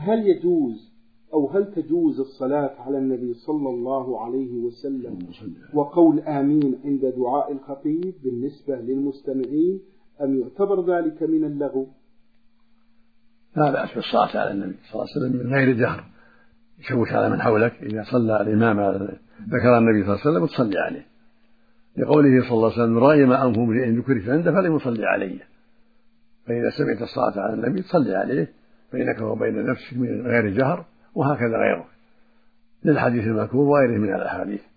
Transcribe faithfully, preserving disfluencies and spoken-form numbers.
هل يجوز أو هل تجوز الصلاة على النبي صلى الله عليه وسلم وقول آمين عند دعاء الخطيب بالنسبة للمستمعين، أم يعتبر ذلك من اللغو؟ لا بأس بالصلاة على النبي صلى الله عليه وسلم من غير جهر، يشوش على من حولك. إذا صلى الإمام ذكر النبي صلى الله عليه وسلم وتصلي عليه، لقوله صلى الله عليه وسلم رأي ما أنف امرئ ذكر عنده فلم يصلي عليه. فإذا سمعت الصلاة على النبي تصلي عليه بينك وبين نفسك من غير جهر، وهكذا غيره، للحديث المذكور وغيره من الأحاديث.